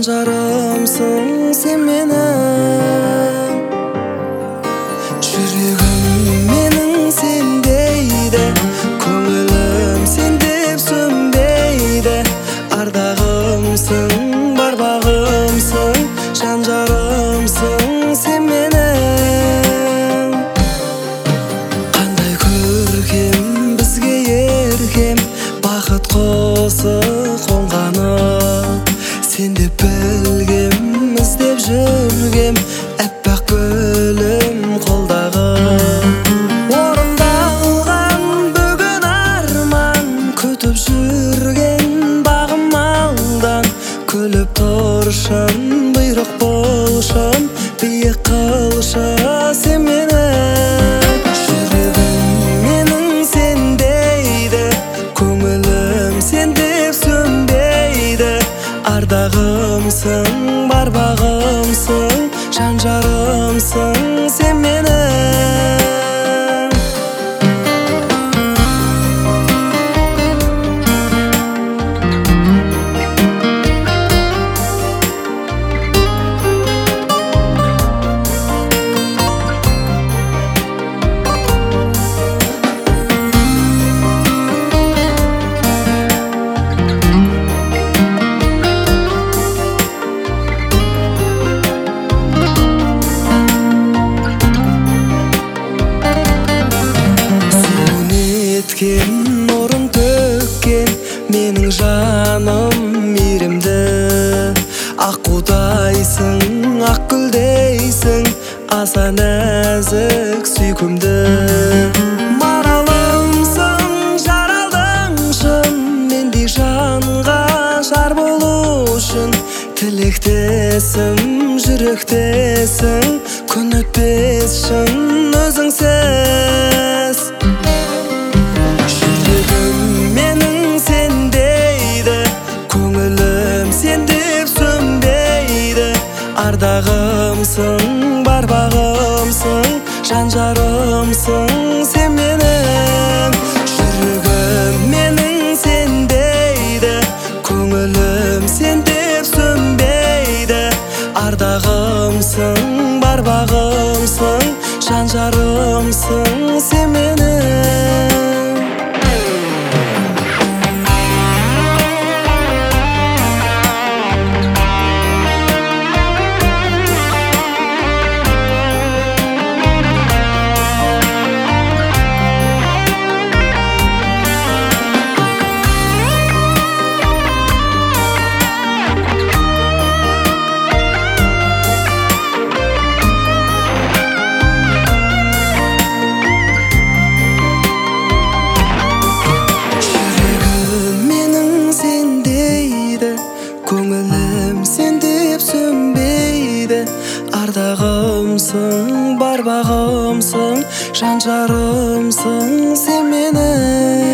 жарымсың сен менің. Жүрегім менің сен дейді, көңілім сен деп сөнбейді. Ардағымсың, бар бағымсың, жан жарымсың сен менің. Қандай көркем бізге еркем, бақыт құсы қонғаны. Сен деп білгем, іздеп жүргем, әппақ гүлім қолдағы. Орындалған бүгін арман, күтіп жүрген бағым алдан. Күліп тұршын, бұйрық болшын, биік қылшы сен мені. Жүрегім менің сен дейді, көңілім сен деп сөнбейді. Ардағымсың, бар бағымсың, жан жарымсың сен менің. Нұрын төккен менің жаным мейірімді. Аққудайсың, ақ гүлдейсің, аса нәзік сүйкімді. Маралымсың, жаралдың шын, мендей жанға жар болу үшін. Тілектесің, жүректесің, күн өтпес шын өзіңсіз. Ардағымсың, бар бағымсың, жан жарымсың сен менің. Жүрегім менің сен дейді, көңілім сен деп сөнбейді. Ардағымсың, бар бағымсың, жан жарымсың сен менің. Көңілім сен деп сөнбейді. Ардағымсың, бар бағымсың, жан жарымсың сен менің.